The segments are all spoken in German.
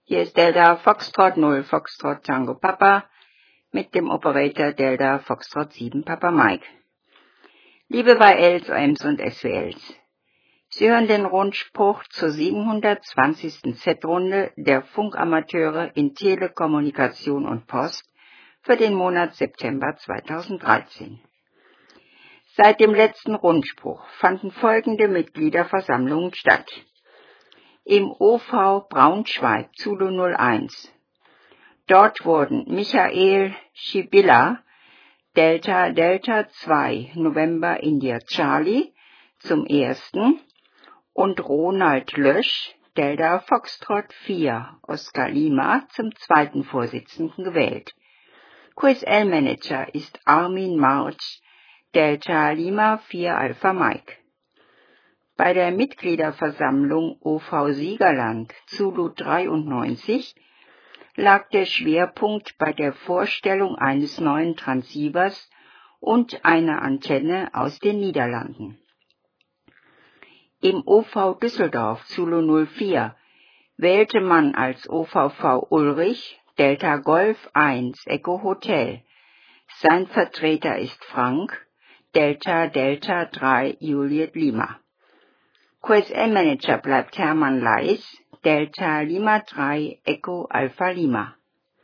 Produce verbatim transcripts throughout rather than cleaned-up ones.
Hier ist Delta Foxtrot null Foxtrot Tango Papa mit dem Operator Delta Foxtrot sieben Papa Mike. Liebe Y Ls, O Ms und S W Ls, Sie hören den Rundspruch zur siebenhundertzwanzigsten Z-Runde der Funkamateure in Telekommunikation und Post für den Monat September zweitausenddreizehn. Seit dem letzten Rundspruch fanden folgende Mitgliederversammlungen statt. Im O V Braunschweig Zulu null eins. Dort wurden Michael Schibilla, Delta Delta zwei November India Charlie zum ersten und Ronald Lösch, Delta Foxtrot vier Oscar Lima zum zweiten Vorsitzenden gewählt. Q S L-Manager ist Armin March, Delta Lima vier Alpha Mike. Bei der Mitgliederversammlung O V Siegerland Zulu dreiundneunzig lag der Schwerpunkt bei der Vorstellung eines neuen Transceivers und einer Antenne aus den Niederlanden. Im O V Düsseldorf Zulu null vier wählte man als O V V Ulrich Delta Golf eins Echo Hotel. Sein Vertreter ist Frank, Delta Delta drei Juliet Lima. Q S L-Manager bleibt Hermann Leis, Delta Lima drei Echo Alpha Lima.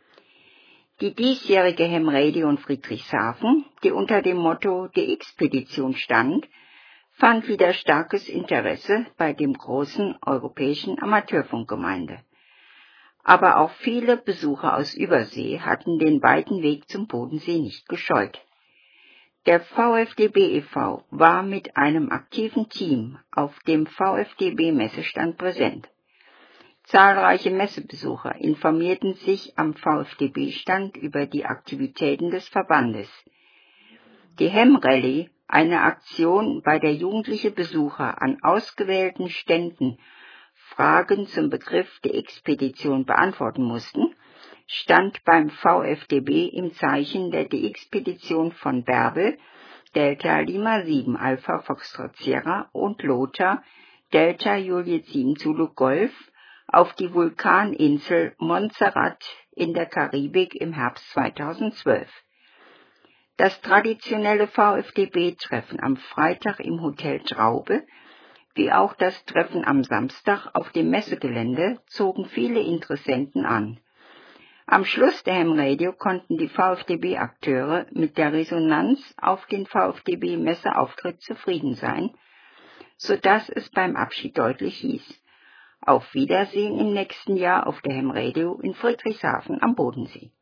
Die diesjährige Ham-Radio in Friedrichshafen, die unter dem Motto Die Expedition stand, fand wieder starkes Interesse bei dem großen europäischen Amateurfunkgemeinde. Aber auch viele Besucher aus Übersee hatten den weiten Weg zum Bodensee nicht gescheut. Der VfDB e V war mit einem aktiven Team auf dem VfDB-Messestand präsent. Zahlreiche Messebesucher informierten sich am VfDB-Stand über die Aktivitäten des Verbandes. Die Ham-Rallye, eine Aktion, bei der jugendliche Besucher an ausgewählten Ständen Fragen zum Begriff der Expedition beantworten mussten, stand beim VfDB im Zeichen der Die Expedition von Bärbel, Delta Lima sieben Alpha Foxtrot Sierra und Lothar, Delta Juliet sieben Zulu Golf, auf die Vulkaninsel Montserrat in der Karibik im Herbst zweitausendzwölf. Das traditionelle VfDB-Treffen am Freitag im Hotel Traube, wie auch das Treffen am Samstag auf dem Messegelände, zogen viele Interessenten an. Am Schluss der Ham-Radio konnten die VfDB-Akteure mit der Resonanz auf den VfDB-Messeauftritt zufrieden sein, sodass es beim Abschied deutlich hieß: Auf Wiedersehen im nächsten Jahr auf der Ham-Radio in Friedrichshafen am Bodensee.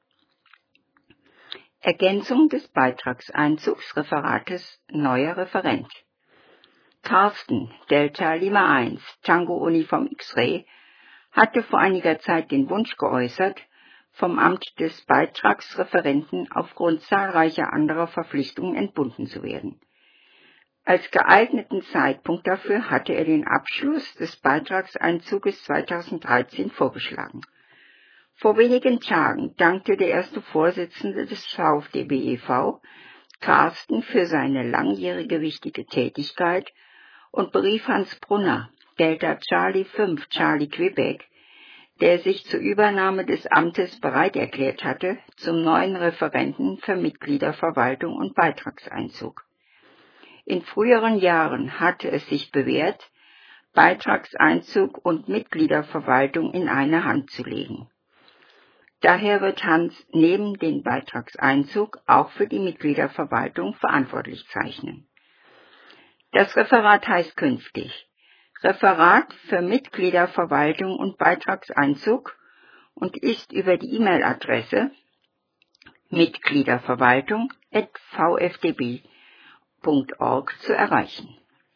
Ergänzung des Beitragseinzugsreferates neuer Referent. Carsten, Delta Lima eins, Tango Uniform X-Ray, hatte vor einiger Zeit den Wunsch geäußert, vom Amt des Beitragsreferenten aufgrund zahlreicher anderer Verpflichtungen entbunden zu werden. Als geeigneten Zeitpunkt dafür hatte er den Abschluss des Beitragseinzuges zweitausenddreizehn vorgeschlagen. Vor wenigen Tagen dankte der erste Vorsitzende des VfDB e V, Carsten, für seine langjährige wichtige Tätigkeit und berief Hans Brunner, Delta Charlie fünf Charlie Quebec, der sich zur Übernahme des Amtes bereit erklärt hatte, zum neuen Referenten für Mitgliederverwaltung und Beitragseinzug. In früheren Jahren hatte es sich bewährt, Beitragseinzug und Mitgliederverwaltung in eine Hand zu legen. Daher wird Hans neben dem Beitragseinzug auch für die Mitgliederverwaltung verantwortlich zeichnen. Das Referat heißt künftig Referat für Mitgliederverwaltung und Beitragseinzug und ist über die E-Mail-Adresse mitgliederverwaltung at v f d b punkt org zu erreichen.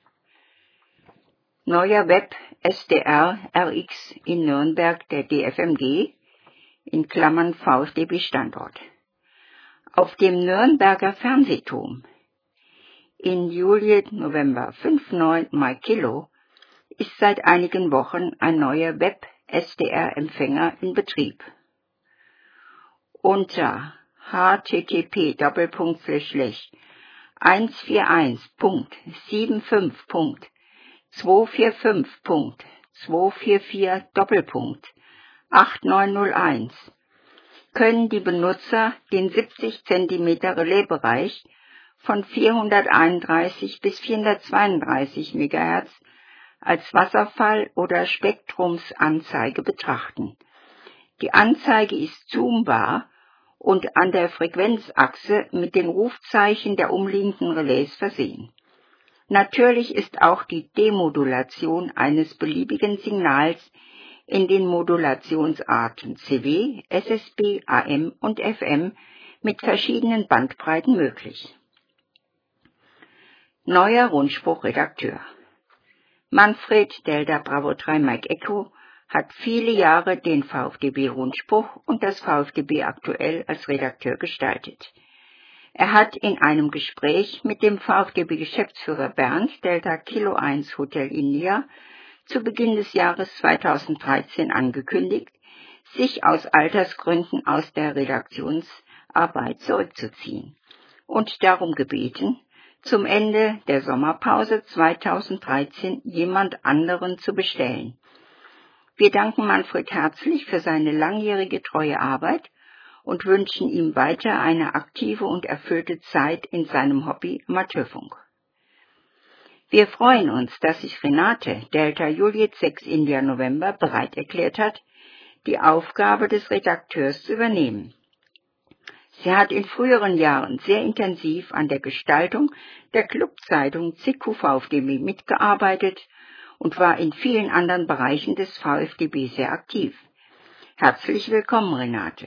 Neuer Web S D R R X in Nürnberg der D F M G in Klammern VfDB-Standort. Auf dem Nürnberger Fernsehturm in Juliet November fünf neun Mike Kilo ist seit einigen Wochen ein neuer Web-S D R-Empfänger in Betrieb. Unter h t t p Doppelpunkt Slash eins vier eins Punkt sieben fünf Punkt zwei vier fünf Punkt zwei vier vier Doppelpunkt acht neun null eins können die Benutzer den siebzig Zentimeter Relaisbereich von vierhunderteinunddreißig bis vierhundertzweiunddreißig Megahertz als Wasserfall- oder Spektrumsanzeige betrachten. Die Anzeige ist zoombar und an der Frequenzachse mit den Rufzeichen der umliegenden Relais versehen. Natürlich ist auch die Demodulation eines beliebigen Signals in den Modulationsarten C W, S S B, A M und F M mit verschiedenen Bandbreiten möglich. Neuer Rundspruchredakteur. Manfred Delta Bravo drei Mike Echo hat viele Jahre den VfDB-Rundspruch und das VfDB aktuell als Redakteur gestaltet. Er hat in einem Gespräch mit dem VfDB-Geschäftsführer Bernd Delta Kilo eins Hotel India zu Beginn des Jahres zweitausenddreizehn angekündigt, sich aus Altersgründen aus der Redaktionsarbeit zurückzuziehen und darum gebeten, zum Ende der Sommerpause zweitausenddreizehn jemand anderen zu bestellen. Wir danken Manfred herzlich für seine langjährige treue Arbeit und wünschen ihm weiter eine aktive und erfüllte Zeit in seinem Hobby Amateurfunk. Wir freuen uns, dass sich Renate Delta Juliet sechs India November bereit erklärt hat, die Aufgabe des Redakteurs zu übernehmen. Sie hat in früheren Jahren sehr intensiv an der Gestaltung der Clubzeitung C Q VfDB mitgearbeitet und war in vielen anderen Bereichen des VfDB sehr aktiv. Herzlich willkommen, Renate.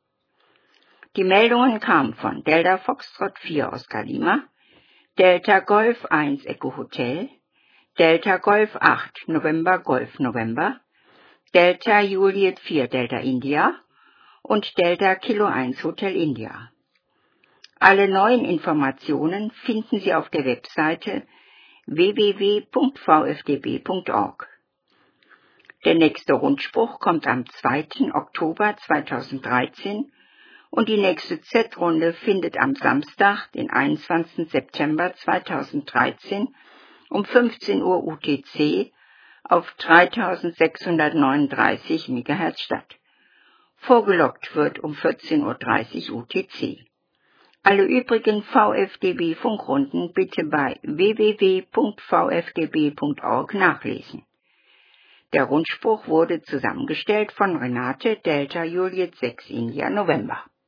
Die Meldungen kamen von Delta Foxtrot vier Oscar Lima, Delta Golf eins Echo Hotel, Delta Golf acht November Golf November, Delta Juliet vier Delta India und Delta Kilo eins Hotel India. Alle neuen Informationen finden Sie auf der Webseite w w w punkt v f d b punkt org. Der nächste Rundspruch kommt am zweiten Oktober zweitausenddreizehn und die nächste Z-Runde findet am Samstag, den einundzwanzigsten September zweitausenddreizehn um fünfzehn Uhr U T C auf dreitausendsechshundertneununddreißig Megahertz statt. Vorgelockt wird um vierzehn Uhr dreißig U T C. Alle übrigen VfDB-Funkrunden bitte bei w w w punkt v f d b punkt org nachlesen. Der Rundspruch wurde zusammengestellt von Renate Delta Juliet sechs India November.